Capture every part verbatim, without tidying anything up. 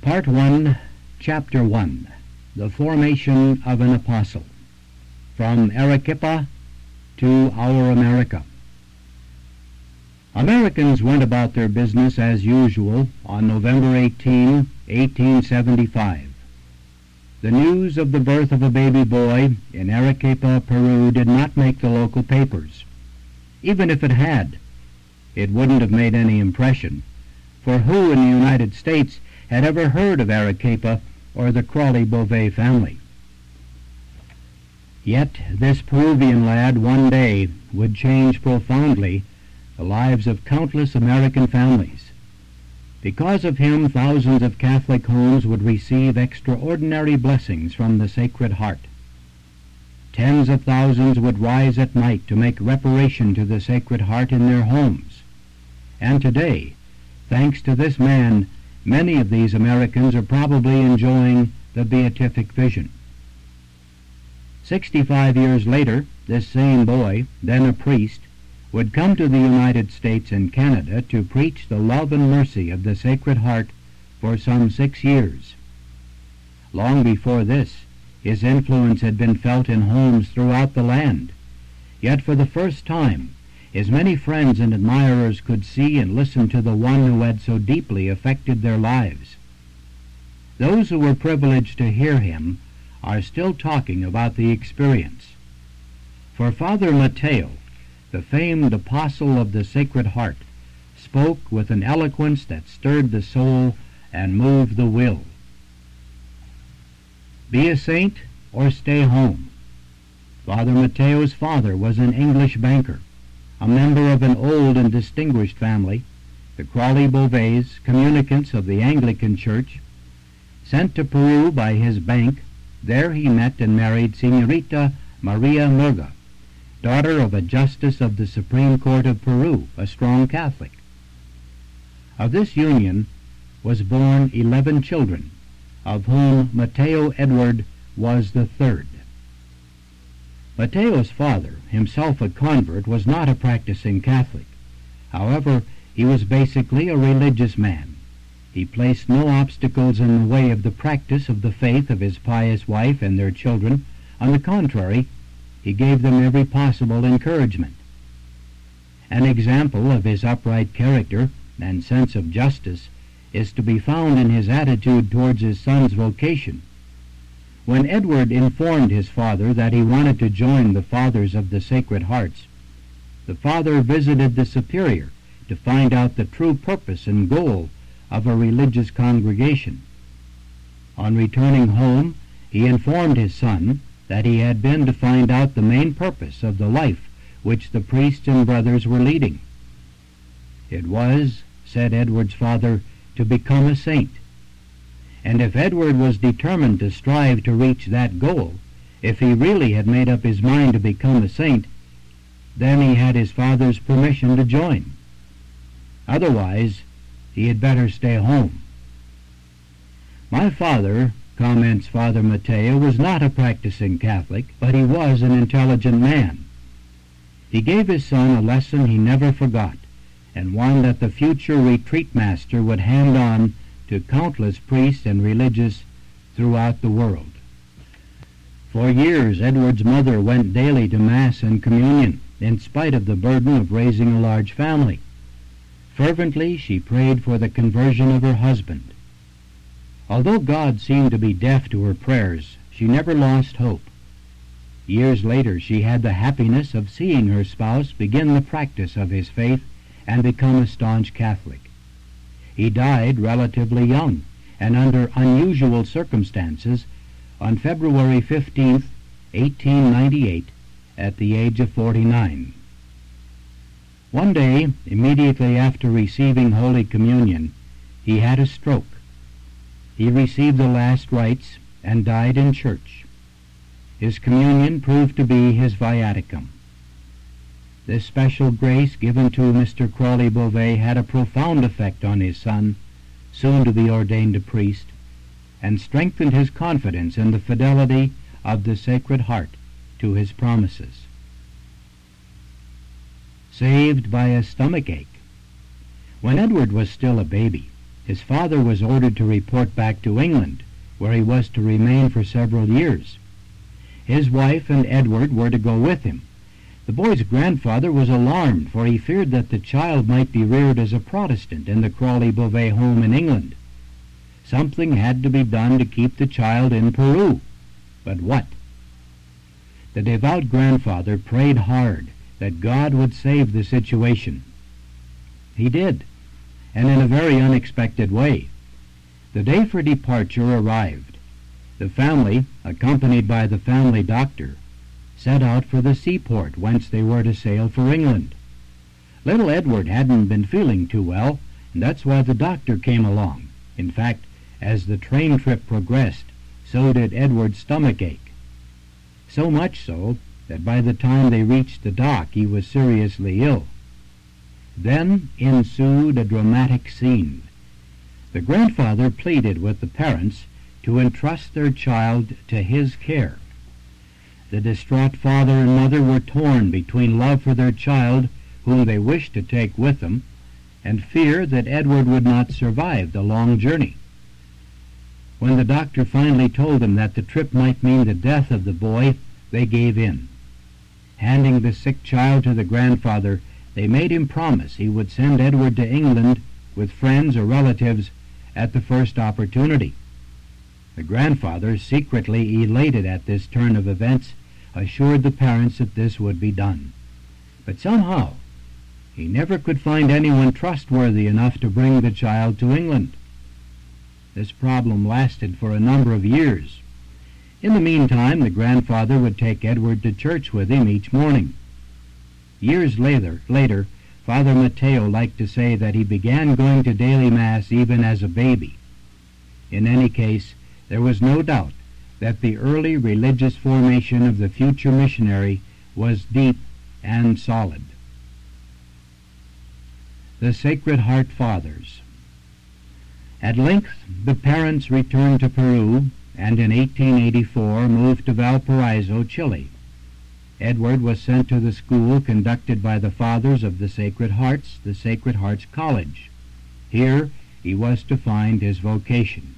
Part one, Chapter one, The Formation of an Apostle. From Arequipa to Our America. Americans went about their business as usual on November eighteenth, eighteen seventy-five. The news of the birth of a baby boy in Arequipa, Peru did not make the local papers. Even if it had, it wouldn't have made any impression, for who in the United States had ever heard of Arequipa or the Crawley-Beauvais family? Yet this Peruvian lad one day would change profoundly the lives of countless American families. Because of him, thousands of Catholic homes would receive extraordinary blessings from the Sacred Heart. Tens of thousands would rise at night to make reparation to the Sacred Heart in their homes. And today, thanks to this man, many of these Americans are probably enjoying the beatific vision. Sixty-five years later, this same boy, then a priest, would come to the United States and Canada to preach the love and mercy of the Sacred Heart for some six years. Long before this, his influence had been felt in homes throughout the land. Yet for the first time, his many friends and admirers could see and listen to the one who had so deeply affected their lives. Those who were privileged to hear him are still talking about the experience. For Father Mateo, the famed apostle of the Sacred Heart, spoke with an eloquence that stirred the soul and moved the will. Be a saint or stay home. Father Mateo's father was an English banker, a member of an old and distinguished family, the Crawley-Beauvais, communicants of the Anglican Church. Sent to Peru by his bank, there he met and married Señorita Maria Murga, daughter of a justice of the Supreme Court of Peru, a strong Catholic. Of this union was born eleven children, of whom Mateo Edward was the third. Mateo's father, himself a convert, was not a practicing Catholic. However, he was basically a religious man. He placed no obstacles in the way of the practice of the faith of his pious wife and their children. On the contrary, he gave them every possible encouragement. An example of his upright character and sense of justice is to be found in his attitude towards his son's vocation. When Edward informed his father that he wanted to join the Fathers of the Sacred Hearts, the father visited the superior to find out the true purpose and goal of a religious congregation. On returning home, he informed his son that he had been to find out the main purpose of the life which the priests and brothers were leading. It was, said Edward's father, to become a saint. And if Edward was determined to strive to reach that goal, if he really had made up his mind to become a saint, then he had his father's permission to join. Otherwise, he had better stay home. My father, comments Father Mateo, was not a practicing Catholic, but he was an intelligent man. He gave his son a lesson he never forgot, and one that the future retreat master would hand on to countless priests and religious throughout the world. For years, Edward's mother went daily to Mass and Communion, in spite of the burden of raising a large family. Fervently, she prayed for the conversion of her husband. Although God seemed to be deaf to her prayers, she never lost hope. Years later, she had the happiness of seeing her spouse begin the practice of his faith and become a staunch Catholic. He died relatively young and under unusual circumstances on February fifteenth, eighteen ninety-eight, at the age of forty-nine. One day, immediately after receiving Holy Communion, he had a stroke. He received the last rites and died in church. His communion proved to be his viaticum. This special grace given to Mister Crawley-Beauvais had a profound effect on his son, soon to be ordained a priest, and strengthened his confidence in the fidelity of the Sacred Heart to his promises. Saved by a stomach ache. When Edward was still a baby, His father was ordered to report back to England, where he was to remain for several years. His wife and Edward were to go with him. The boy's grandfather was alarmed, for he feared that the child might be reared as a Protestant in the Crawley-Beauvais home in England. Something had to be done to keep the child in Peru. But what? The devout grandfather prayed hard that God would save the situation. He did, and in a very unexpected way. The day for departure arrived. The family, accompanied by the family doctor, set out for the seaport whence they were to sail for England. Little Edward hadn't been feeling too well, and that's why the doctor came along. In fact, as the train trip progressed, so did Edward's stomach ache. So much so that by the time they reached the dock he was seriously ill. Then ensued a dramatic scene. The grandfather pleaded with the parents to entrust their child to his care. The distraught father and mother were torn between love for their child, whom they wished to take with them, and fear that Edward would not survive the long journey. When the doctor finally told them that the trip might mean the death of the boy, they gave in. Handing the sick child to the grandfather, they made him promise he would send Edward to England with friends or relatives at the first opportunity. The grandfather, secretly elated at this turn of events, assured the parents that this would be done. But somehow he never could find anyone trustworthy enough to bring the child to England. This problem lasted for a number of years. In the meantime, the grandfather would take Edward to church with him each morning. Years later, later, Father Mateo liked to say that he began going to daily Mass even as a baby. In any case, there was no doubt that the early religious formation of the future missionary was deep and solid. The Sacred Heart Fathers. At length the parents returned to Peru, and in eighteen eighty-four moved to Valparaiso, Chile. Edward was sent to the school conducted by the Fathers of the Sacred Hearts, the Sacred Hearts College. Here he was to find his vocation.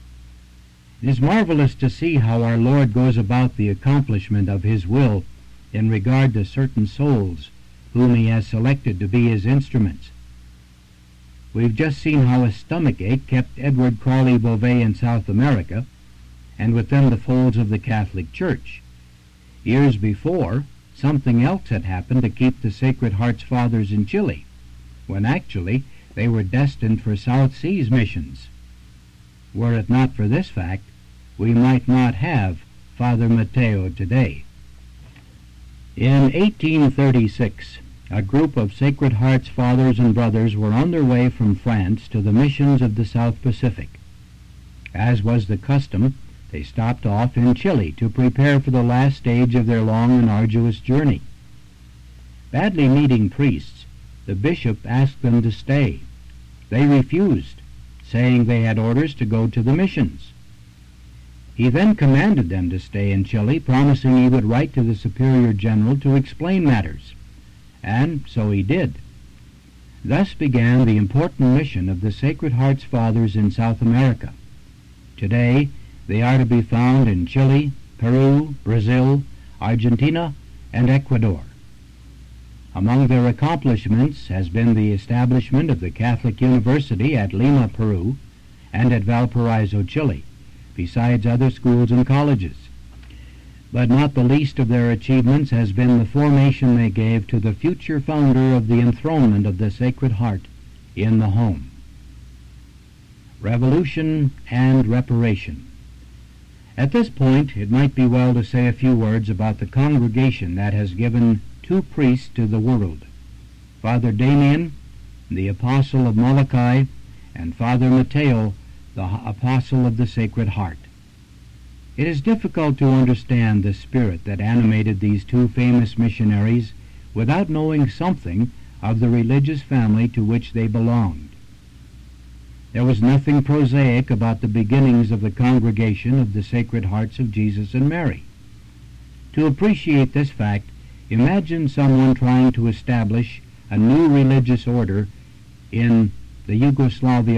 It is marvelous to see how our Lord goes about the accomplishment of his will in regard to certain souls whom he has selected to be his instruments. We've just seen how a stomach ache kept Edward Crawley-Beauvais in South America and within the folds of the Catholic Church. Years before, something else had happened to keep the Sacred Hearts Fathers in Chile, when actually they were destined for South Seas missions. Were it not for this fact, we might not have Father Mateo today. In eighteen thirty-six, a group of Sacred Hearts Fathers and Brothers were on their way from France to the missions of the South Pacific. As was the custom, they stopped off in Chile to prepare for the last stage of their long and arduous journey. Badly needing priests, the bishop asked them to stay. They refused, saying they had orders to go to the missions. He then commanded them to stay in Chile, promising he would write to the Superior General to explain matters. And so he did. Thus began the important mission of the Sacred Hearts Fathers in South America. Today, they are to be found in Chile, Peru, Brazil, Argentina, and Ecuador. Among their accomplishments has been the establishment of the Catholic University at Lima, Peru, and at Valparaiso, Chile, besides other schools and colleges. But not the least of their achievements has been the formation they gave to the future founder of the enthronement of the Sacred Heart in the home. Revolution and reparation. At this point, it might be well to say a few words about the congregation that has given two priests to the world, Father Damien, the Apostle of Molokai, and Father Mateo, the Apostle of the Sacred Heart. It is difficult to understand the spirit that animated these two famous missionaries without knowing something of the religious family to which they belonged. There was nothing prosaic about the beginnings of the congregation of the Sacred Hearts of Jesus and Mary. To appreciate this fact, imagine someone trying to establish a new religious order in the Yugoslavia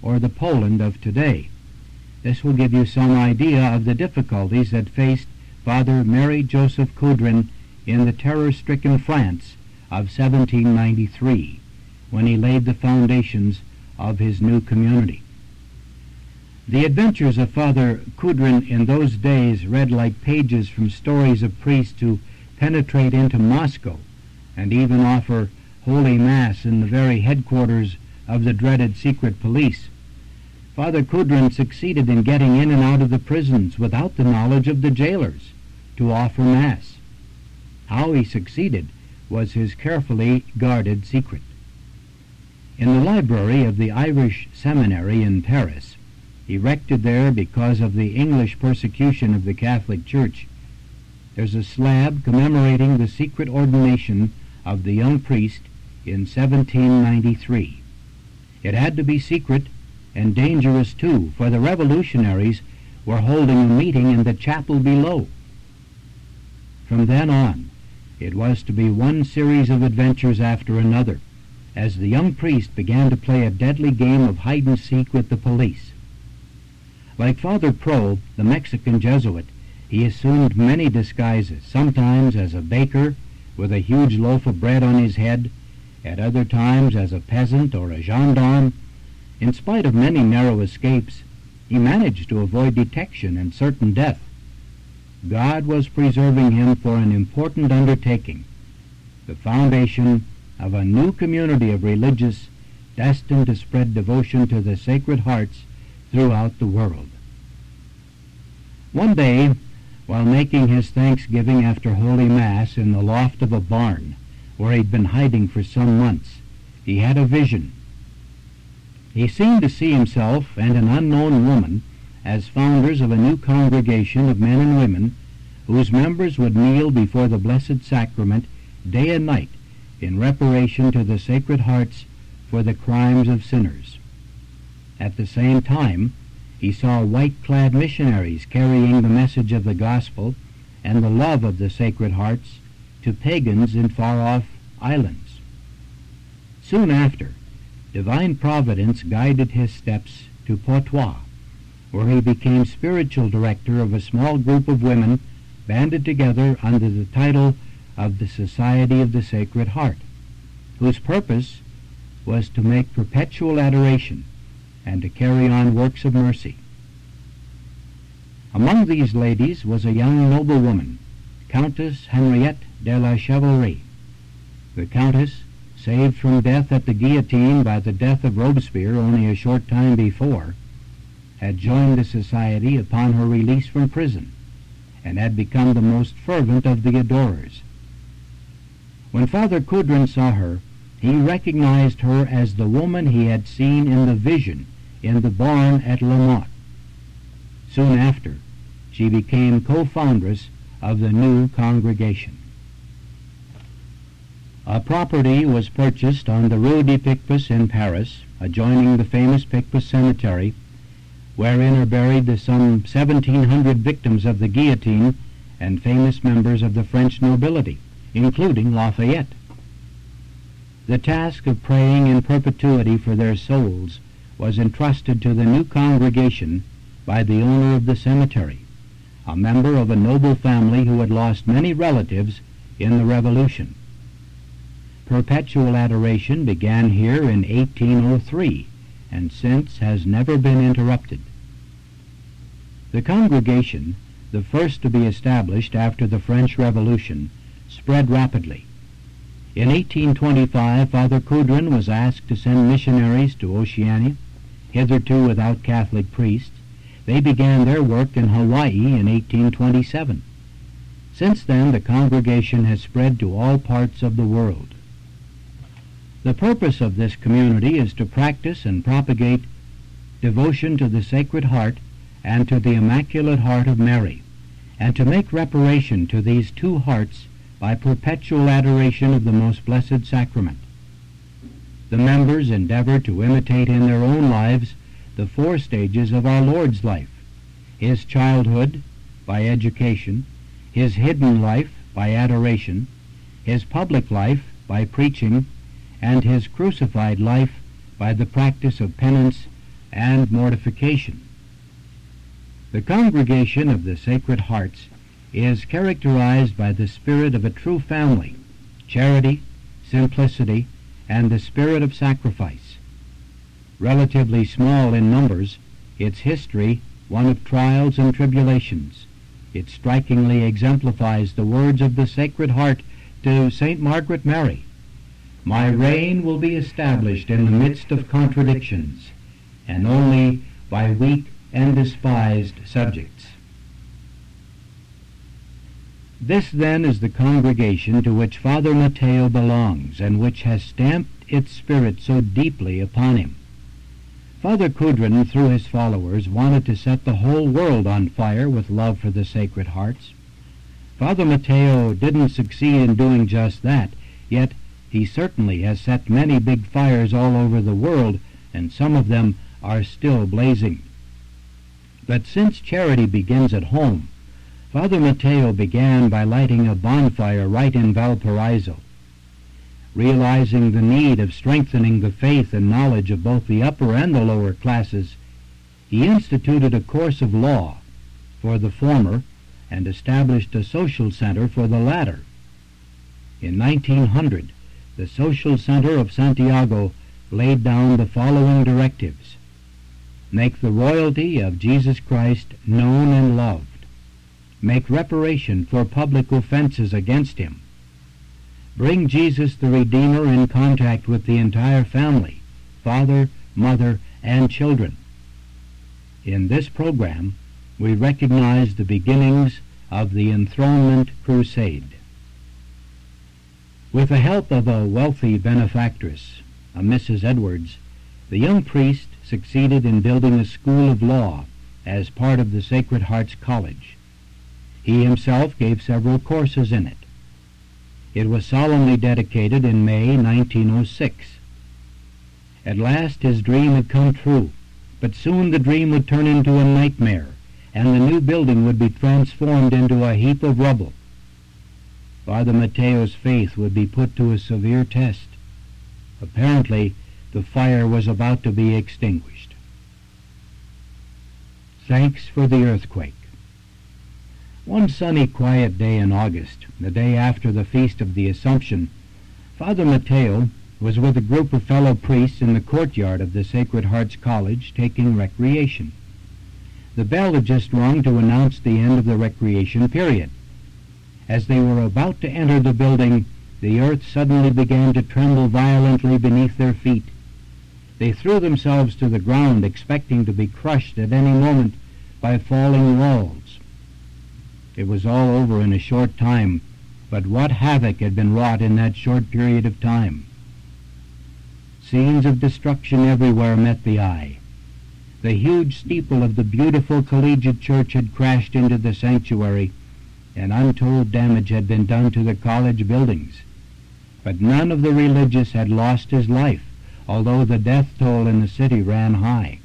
or the Poland of today. This will give you some idea of the difficulties that faced Father Mary Joseph Coudrin in the terror-stricken France of seventeen ninety-three, when he laid the foundations of his new community. The adventures of Father Coudrin in those days read like pages from stories of priests who penetrate into Moscow and even offer Holy Mass in the very headquarters of the dreaded secret police. Father Coudrin succeeded in getting in and out of the prisons without the knowledge of the jailers to offer Mass. How he succeeded was his carefully guarded secret. In the library of the Irish Seminary in Paris, erected there because of the English persecution of the Catholic Church, there's a slab commemorating the secret ordination of the young priest in seventeen ninety-three. It had to be secret and dangerous too, for the revolutionaries were holding a meeting in the chapel below. From then on, it was to be one series of adventures after another, as the young priest began to play a deadly game of hide-and-seek with the police. Like Father Pro, the Mexican Jesuit, he assumed many disguises, sometimes as a baker with a huge loaf of bread on his head, at other times as a peasant or a gendarme. In spite of many narrow escapes, he managed to avoid detection and certain death. God was preserving him for an important undertaking, the foundation of a new community of religious destined to spread devotion to the Sacred Hearts throughout the world. One day, while making his thanksgiving after Holy Mass in the loft of a barn where he'd been hiding for some months, he had a vision. He seemed to see himself and an unknown woman as founders of a new congregation of men and women whose members would kneel before the Blessed Sacrament day and night in reparation to the Sacred Hearts for the crimes of sinners. At the same time, he saw white-clad missionaries carrying the message of the gospel and the love of the Sacred Hearts to pagans in far-off islands. Soon after, divine providence guided his steps to Poitras, where he became spiritual director of a small group of women banded together under the title of the Society of the Sacred Heart, whose purpose was to make perpetual adoration and to carry on works of mercy. Among these ladies was a young noblewoman, Countess Henriette de la Chevalerie. The Countess, saved from death at the guillotine by the death of Robespierre only a short time before, had joined the society upon her release from prison, and had become the most fervent of the adorers. When Father Coudrin saw her, he recognized her as the woman he had seen in the vision in the barn at La Motte. Soon after, she became co-foundress of the new congregation. A property was purchased on the Rue de Picpus in Paris, adjoining the famous Picpus Cemetery, wherein are buried the some seventeen hundred victims of the guillotine and famous members of the French nobility, including Lafayette. The task of praying in perpetuity for their souls was entrusted to the new congregation by the owner of the cemetery, a member of a noble family who had lost many relatives in the Revolution. Perpetual adoration began here in eighteen oh three, and since has never been interrupted. The congregation, the first to be established after the French Revolution, spread rapidly. In eighteen twenty-five, Father Coudrin was asked to send missionaries to Oceania, hitherto without Catholic priests. They began their work in Hawaii in eighteen twenty-seven. Since then, the congregation has spread to all parts of the world. The purpose of this community is to practice and propagate devotion to the Sacred Heart and to the Immaculate Heart of Mary, and to make reparation to these two hearts by perpetual adoration of the Most Blessed Sacrament. The members endeavor to imitate in their own lives the four stages of our Lord's life: his childhood by education, his hidden life by adoration, his public life by preaching, and his crucified life by the practice of penance and mortification. The congregation of the Sacred Hearts is characterized by the spirit of a true family, charity, simplicity, and the spirit of sacrifice. Relatively small in numbers, its history one of trials and tribulations, it strikingly exemplifies the words of the Sacred Heart to Saint Margaret Mary, "My reign will be established in the midst of contradictions, and only by weak and despised subjects." This, then, is the congregation to which Father Matteo belongs, and which has stamped its spirit so deeply upon him. Father Kudrin, through his followers, wanted to set the whole world on fire with love for the Sacred Hearts. Father Matteo didn't succeed in doing just that, yet he certainly has set many big fires all over the world, and some of them are still blazing. But since charity begins at home, Father Matteo began by lighting a bonfire right in Valparaiso. Realizing the need of strengthening the faith and knowledge of both the upper and the lower classes, he instituted a course of law for the former and established a social center for the latter. In nineteen hundred, the Social Center of Santiago laid down the following directives: make the royalty of Jesus Christ known and loved, make reparation for public offenses against him, bring Jesus the Redeemer in contact with the entire family, father, mother, and children. In this program, we recognize the beginnings of the Enthronement Crusade. With the help of a wealthy benefactress, a Missus Edwards, the young priest succeeded in building a school of law as part of the Sacred Hearts College. He himself gave several courses in it. It was solemnly dedicated in May nineteen oh six. At last his dream had come true, but soon the dream would turn into a nightmare, and the new building would be transformed into a heap of rubble. Father Matteo's faith would be put to a severe test. Apparently, the fire was about to be extinguished. Thanks for the earthquake. One sunny, quiet day in August, the day after the Feast of the Assumption, Father Matteo was with a group of fellow priests in the courtyard of the Sacred Hearts College taking recreation. The bell had just rung to announce the end of the recreation period. As they were about to enter the building, the earth suddenly began to tremble violently beneath their feet. They threw themselves to the ground, expecting to be crushed at any moment by falling walls. It was all over in a short time, but what havoc had been wrought in that short period of time. Scenes of destruction everywhere met the eye. The huge steeple of the beautiful collegiate church had crashed into the sanctuary, and untold damage had been done to the college buildings. But none of the religious had lost his life, although the death toll in the city ran high.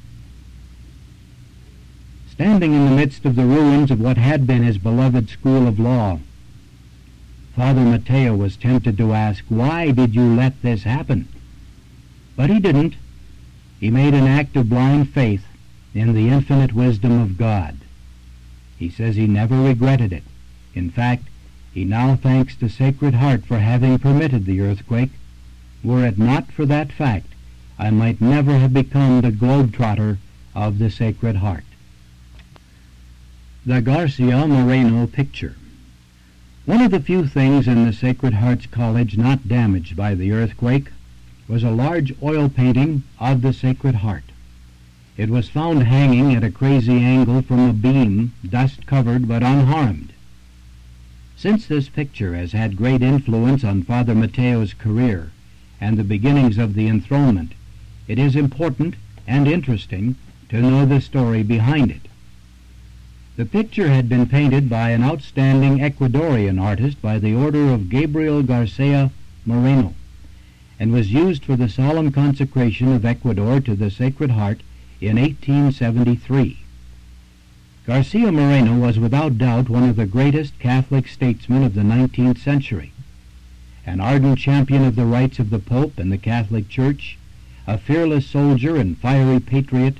Standing in the midst of the ruins of what had been his beloved school of law, Father Matteo was tempted to ask, "Why did you let this happen?" But he didn't. He made an act of blind faith in the infinite wisdom of God. He says he never regretted it. In fact, he now thanks the Sacred Heart for having permitted the earthquake. Were it not for that fact, I might never have become the globetrotter of the Sacred Heart. The Garcia Moreno Picture. One of the few things in the Sacred Hearts College not damaged by the earthquake was a large oil painting of the Sacred Heart. It was found hanging at a crazy angle from a beam, dust-covered but unharmed. Since this picture has had great influence on Father Matteo's career and the beginnings of the enthronement, it is important and interesting to know the story behind it. The picture had been painted by an outstanding Ecuadorian artist by the order of Gabriel Garcia Moreno, and was used for the solemn consecration of Ecuador to the Sacred Heart in eighteen seventy-three. Garcia Moreno was without doubt one of the greatest Catholic statesmen of the nineteenth century, an ardent champion of the rights of the Pope and the Catholic Church, a fearless soldier and fiery patriot,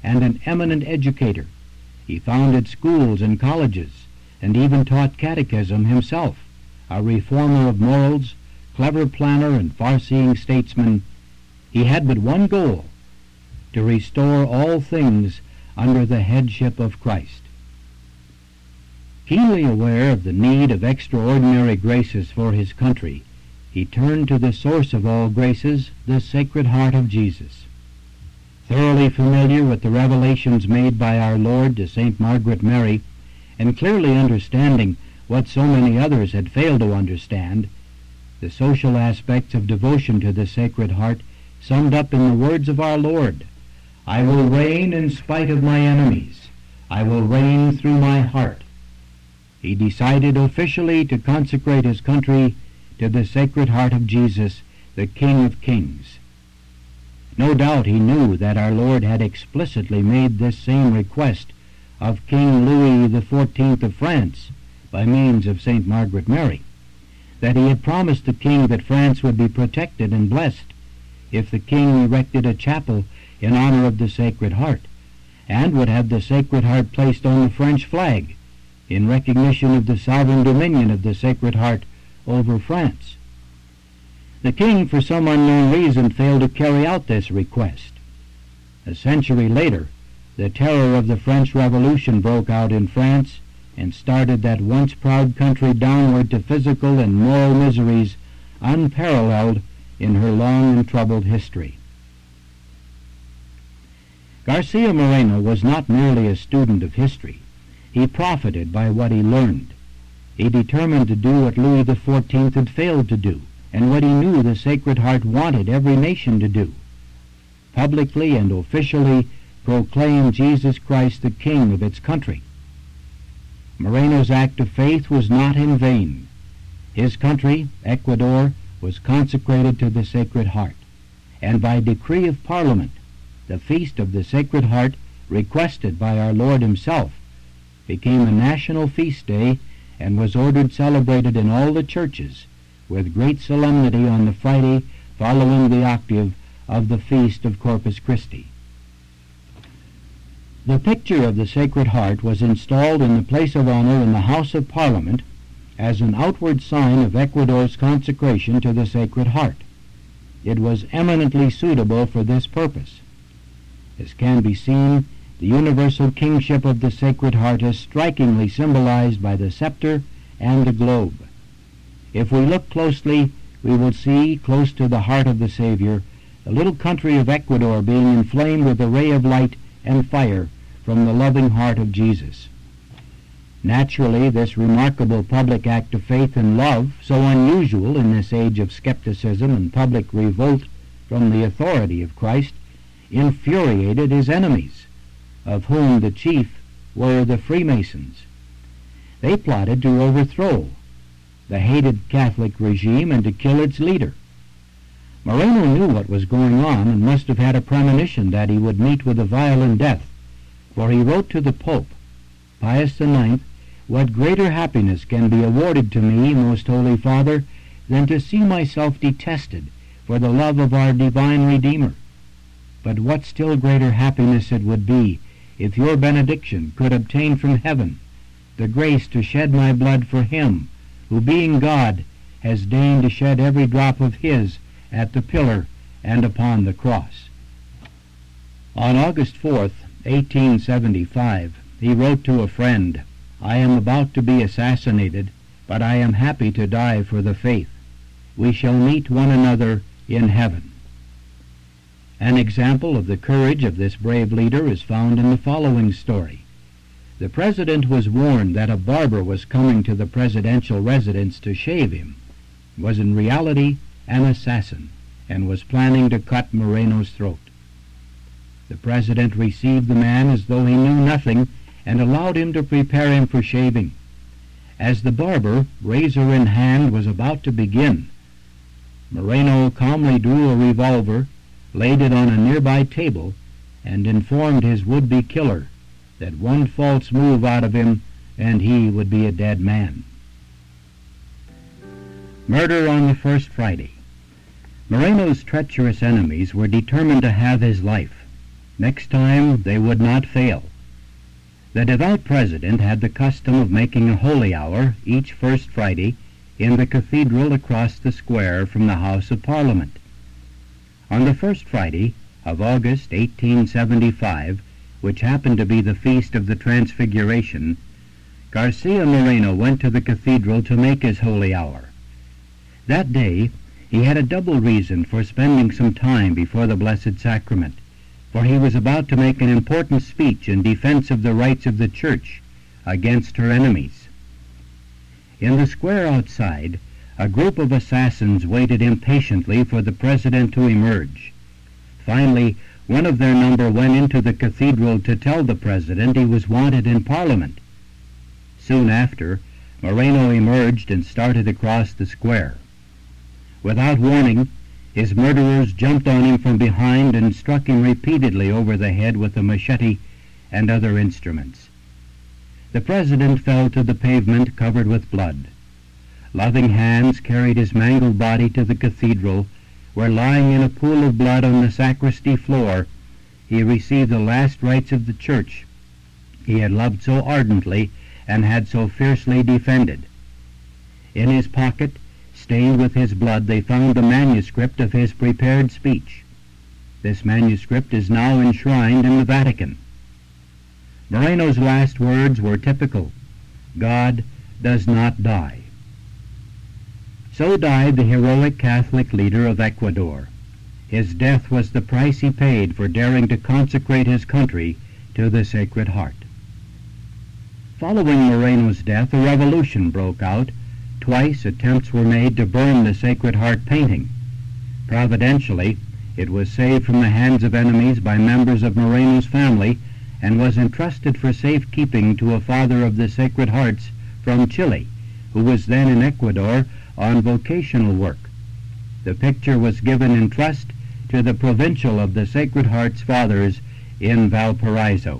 and an eminent educator. He founded schools and colleges, and even taught catechism himself, a reformer of morals, clever planner and far-seeing statesman. He had but one goal: to restore all things under the headship of Christ. Keenly aware of the need of extraordinary graces for his country, he turned to the source of all graces, the Sacred Heart of Jesus. Thoroughly familiar with the revelations made by our Lord to Saint Margaret Mary, and clearly understanding what so many others had failed to understand, the social aspects of devotion to the Sacred Heart summed up in the words of our Lord: "I will reign in spite of my enemies. I will reign through my heart." He decided officially to consecrate his country to the Sacred Heart of Jesus, the King of Kings. No doubt he knew that our Lord had explicitly made this same request of King Louis the Fourteenth of France by means of Saint Margaret Mary, that he had promised the king that France would be protected and blessed if the king erected a chapel in honor of the Sacred Heart, and would have the Sacred Heart placed on the French flag in recognition of the sovereign dominion of the Sacred Heart over France. The king, for some unknown reason, failed to carry out this request. A century later, the terror of the French Revolution broke out in France and started that once proud country downward to physical and moral miseries unparalleled in her long and troubled history. Garcia Moreno was not merely a student of history. He profited by what he learned. He determined to do what Louis the Fourteenth had failed to do, and what he knew the Sacred Heart wanted every nation to do: publicly and officially proclaim Jesus Christ the King of its country. Moreno's act of faith was not in vain. His country, Ecuador, was consecrated to the Sacred Heart, and by decree of Parliament, the Feast of the Sacred Heart, requested by our Lord himself, became a national feast day and was ordered celebrated in all the churches with great solemnity on the Friday following the octave of the Feast of Corpus Christi. The picture of the Sacred Heart was installed in the place of honor in the House of Parliament as an outward sign of Ecuador's consecration to the Sacred Heart. It was eminently suitable for this purpose. As can be seen, the universal kingship of the Sacred Heart is strikingly symbolized by the scepter and the globe. If we look closely, we will see, close to the heart of the Savior, the little country of Ecuador being inflamed with a ray of light and fire from the loving heart of Jesus. Naturally, this remarkable public act of faith and love, so unusual in this age of skepticism and public revolt from the authority of Christ, infuriated his enemies, of whom the chief were the Freemasons. They plotted to overthrow the hated Catholic regime and to kill its leader. Moreno knew what was going on and must have had a premonition that he would meet with a violent death, for he wrote to the Pope, Pius the Ninth, "What greater happiness can be awarded to me, most Holy Father, than to see myself detested for the love of our divine Redeemer? But what still greater happiness it would be if your benediction could obtain from heaven the grace to shed my blood for him, who being God has deigned to shed every drop of his at the pillar and upon the cross." On August fourth, eighteen seventy-five, he wrote to a friend, "I am about to be assassinated, but I am happy to die for the faith. We shall meet one another in heaven." An example of the courage of this brave leader is found in the following story. The president was warned that a barber was coming to the presidential residence to shave him, was in reality an assassin, and was planning to cut Moreno's throat. The president received the man as though he knew nothing and allowed him to prepare him for shaving. As the barber, razor in hand, was about to begin, Moreno calmly drew a revolver, laid it on a nearby table, and informed his would-be killer that one false move out of him and he would be a dead man. Murder on the first Friday. Moreno's treacherous enemies were determined to have his life. Next time they would not fail. The devout president had the custom of making a holy hour each first Friday in the cathedral across the square from the House of Parliament. On the first Friday of August eighteen seventy-five, which happened to be the feast of the Transfiguration, Garcia Moreno went to the cathedral to make his holy hour. That day he had a double reason for spending some time before the Blessed Sacrament, for he was about to make an important speech in defense of the rights of the Church against her enemies. In the square outside, a group of assassins waited impatiently for the president to emerge. Finally, one of their number went into the cathedral to tell the president he was wanted in Parliament. Soon after, Moreno emerged and started across the square. Without warning, his murderers jumped on him from behind and struck him repeatedly over the head with a machete and other instruments. The president fell to the pavement covered with blood. Loving hands carried his mangled body to the cathedral, where, lying in a pool of blood on the sacristy floor, he received the last rites of the Church he had loved so ardently and had so fiercely defended. In his pocket, stained with his blood, they found the manuscript of his prepared speech. This manuscript is now enshrined in the Vatican. Moreno's last words were typical: God does not die. So died the heroic Catholic leader of Ecuador. His death was the price he paid for daring to consecrate his country to the Sacred Heart. Following Moreno's death, a revolution broke out. Twice attempts were made to burn the Sacred Heart painting. Providentially, it was saved from the hands of enemies by members of Moreno's family and was entrusted for safekeeping to a father of the Sacred Hearts from Chile, who was then in Ecuador on vocational work. The picture was given in trust to the Provincial of the Sacred Hearts Fathers in Valparaiso.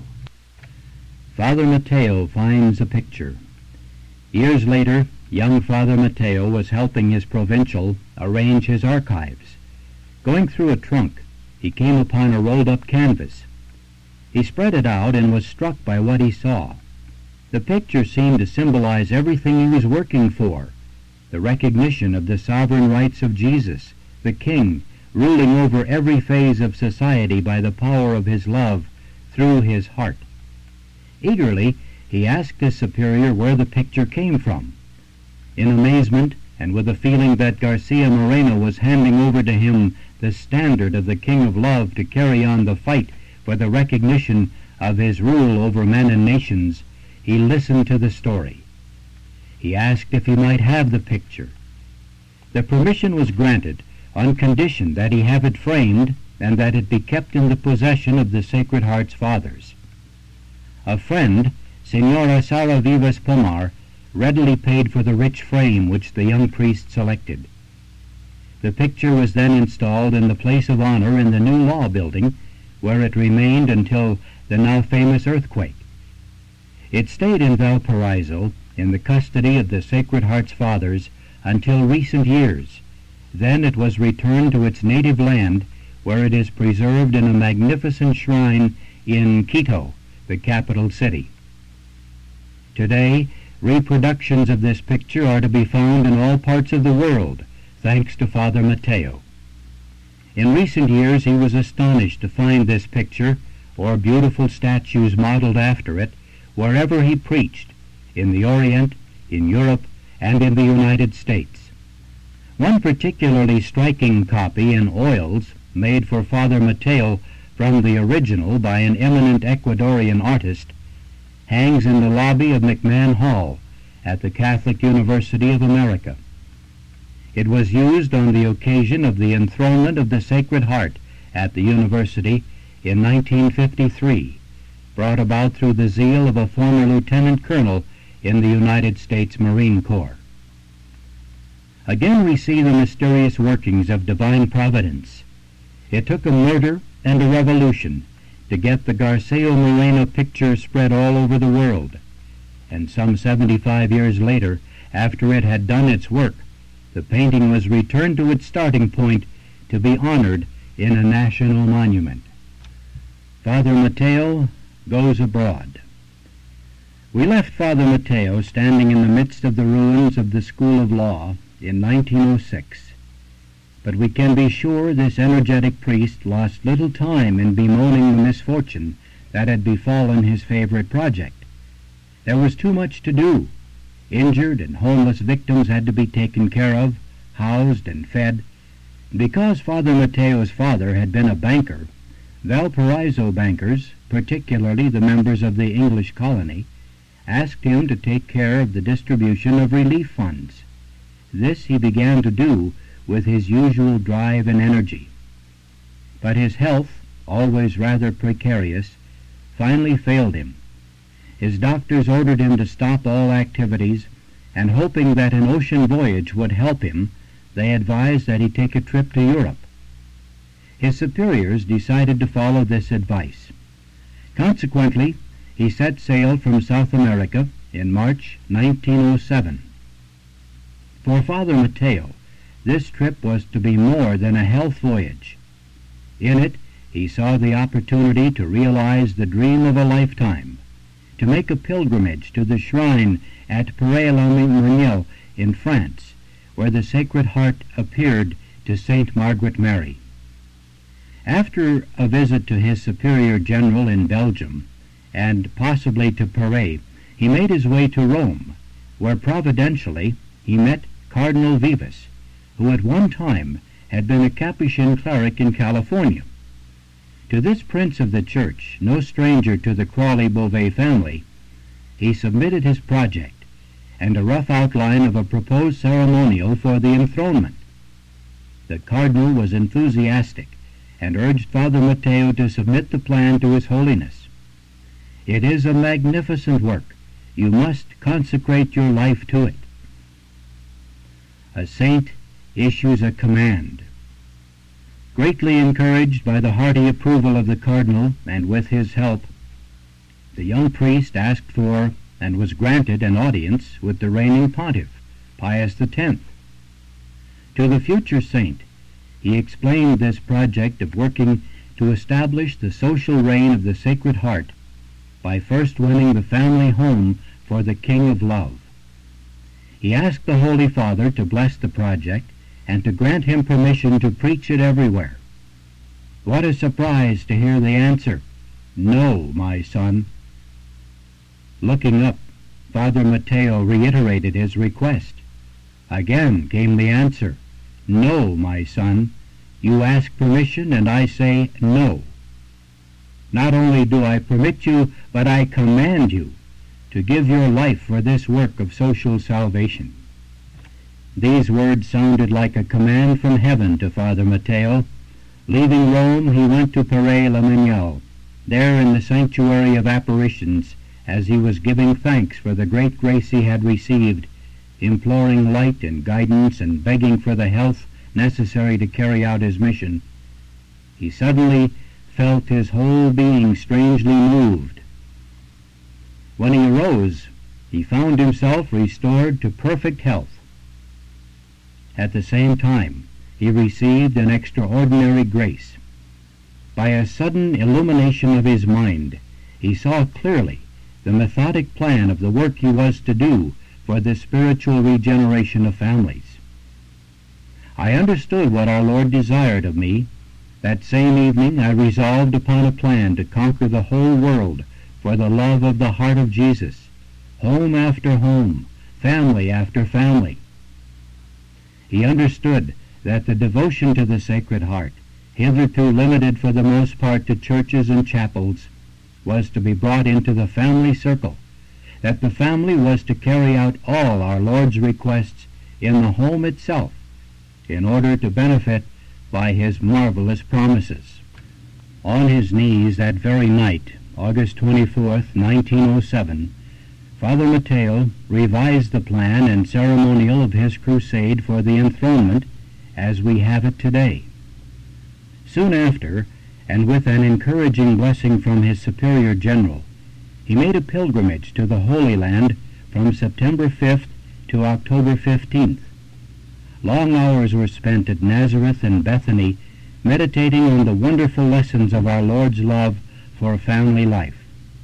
Father Mateo finds a picture. Years later, young Father Mateo was helping his Provincial arrange his archives. Going through a trunk, he came upon a rolled-up canvas. He spread it out and was struck by what he saw. The picture seemed to symbolize everything he was working for: the recognition of the sovereign rights of Jesus, the King, ruling over every phase of society by the power of his love through his heart. Eagerly, he asked his superior where the picture came from. In amazement, and with a feeling that Garcia Moreno was handing over to him the standard of the King of Love to carry on the fight for the recognition of his rule over men and nations, he listened to the story. He asked if he might have the picture. The permission was granted on condition that he have it framed and that it be kept in the possession of the Sacred Heart's Fathers. A friend, Senora Sara Vivas Pomar, readily paid for the rich frame which the young priest selected. The picture was then installed in the place of honor in the new law building, where it remained until the now famous earthquake. It stayed in Valparaiso in the custody of the Sacred Heart's Fathers until recent years. Then it was returned to its native land, where it is preserved in a magnificent shrine in Quito, the capital city. Today, reproductions of this picture are to be found in all parts of the world, thanks to Father Mateo. In recent years he was astonished to find this picture, or beautiful statues modeled after it, wherever he preached, in the Orient, in Europe, and in the United States. One particularly striking copy in oils, made for Father Mateo from the original by an eminent Ecuadorian artist, hangs in the lobby of McMahon Hall at the Catholic University of America. It was used on the occasion of the enthronement of the Sacred Heart at the university in nineteen fifty-three, brought about through the zeal of a former lieutenant colonel in the United States Marine Corps. Again we see the mysterious workings of divine providence. It took a murder and a revolution to get the Garcia Moreno picture spread all over the world, and some seventy-five years later, after it had done its work, the painting was returned to its starting point to be honored in a national monument. Father Mateo Goes Abroad. We left Father Mateo standing in the midst of the ruins of the School of Law in nineteen oh six. But we can be sure this energetic priest lost little time in bemoaning the misfortune that had befallen his favorite project. There was too much to do. Injured and homeless victims had to be taken care of, housed and fed. Because Father Mateo's father had been a banker, Valparaiso bankers, particularly the members of the English colony, asked him to take care of the distribution of relief funds. This he began to do with his usual drive and energy. But his health, always rather precarious, finally failed him. His doctors ordered him to stop all activities, and hoping that an ocean voyage would help him, they advised that he take a trip to Europe. His superiors decided to follow this advice. Consequently, he set sail from South America in March nineteen oh seven. For Father Mateo, this trip was to be more than a health voyage. In it, he saw the opportunity to realize the dream of a lifetime, to make a pilgrimage to the shrine at Paray-la-Monial in France, where the Sacred Heart appeared to Saint Margaret Mary. After a visit to his superior general in Belgium, and possibly to Paray, he made his way to Rome, where providentially he met Cardinal Vivas, who at one time had been a Capuchin cleric in California. To this prince of the church, no stranger to the Crawley-Beauvais family, he submitted his project and a rough outline of a proposed ceremonial for the enthronement. The cardinal was enthusiastic and urged Father Mateo to submit the plan to His Holiness. It is a magnificent work. You must consecrate your life to it. A saint issues a command. Greatly encouraged by the hearty approval of the cardinal, and with his help, the young priest asked for and was granted an audience with the reigning pontiff, Pius the tenth. To the future saint, he explained this project of working to establish the social reign of the Sacred Heart by first winning the family home for the King of Love. He asked the Holy Father to bless the project and to grant him permission to preach it everywhere. What a surprise to hear the answer, "No, my son." Looking up, Father Mateo reiterated his request. Again came the answer, "No, my son. You ask permission, and I say no. Not only do I permit you, but I command you to give your life for this work of social salvation." These words sounded like a command from heaven to Father Mateo. Leaving Rome, he went to Paray-la-Monial. There in the sanctuary of apparitions, as he was giving thanks for the great grace he had received, imploring light and guidance and begging for the health necessary to carry out his mission, he suddenly felt his whole being strangely moved. When he arose, he found himself restored to perfect health. At the same time, he received an extraordinary grace. By a sudden illumination of his mind, he saw clearly the methodic plan of the work he was to do for the spiritual regeneration of families. I understood what our Lord desired of me. That same evening I resolved upon a plan to conquer the whole world for the love of the heart of Jesus, home after home, family after family. He understood that the devotion to the Sacred Heart, hitherto limited for the most part to churches and chapels, was to be brought into the family circle, that the family was to carry out all our Lord's requests in the home itself, in order to benefit by His marvelous promises. On his knees that very night, August twenty-fourth, nineteen oh seven, Father Mateo revised the plan and ceremonial of his crusade for the enthronement as we have it today. Soon after, and with an encouraging blessing from his superior general, he made a pilgrimage to the Holy Land from September fifth to October fifteenth. Long hours were spent at Nazareth and Bethany meditating on the wonderful lessons of our Lord's love for family life.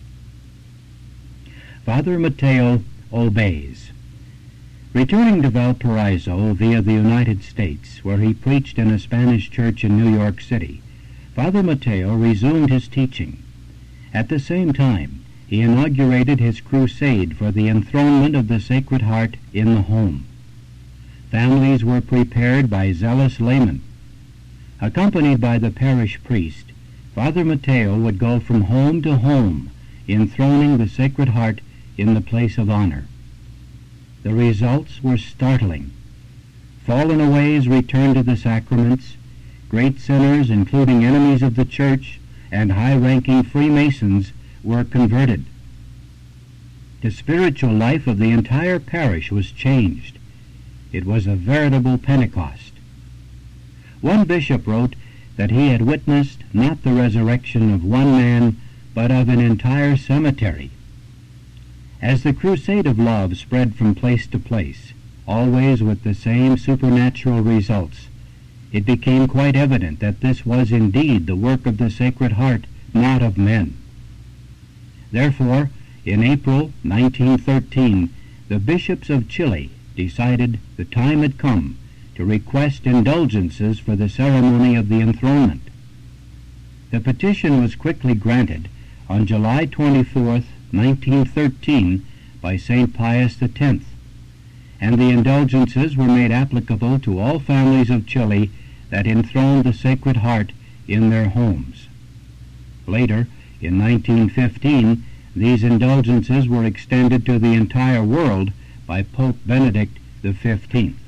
Father Mateo obeys. Returning to Valparaiso via the United States, where he preached in a Spanish church in New York City, Father Mateo resumed his teaching. At the same time, he inaugurated his crusade for the enthronement of the Sacred Heart in the home. Families were prepared by zealous laymen. Accompanied by the parish priest, Father Mateo would go from home to home, enthroning the Sacred Heart in the place of honor. The results were startling. Fallen aways returned to the sacraments. Great sinners, including enemies of the Church and high-ranking Freemasons, were converted. The spiritual life of the entire parish was changed. It was a veritable Pentecost. One bishop wrote that he had witnessed not the resurrection of one man, but of an entire cemetery. As the crusade of love spread from place to place, always with the same supernatural results, it became quite evident that this was indeed the work of the Sacred Heart, not of men. Therefore, in April nineteen thirteen, the bishops of Chile decided the time had come to request indulgences for the ceremony of the enthronement. The petition was quickly granted on July twenty-fourth, nineteen thirteen, by Saint Pius the tenth, and the indulgences were made applicable to all families of Chile that enthroned the Sacred Heart in their homes. Later, in nineteen fifteen, these indulgences were extended to the entire world by Pope Benedict the fifteenth.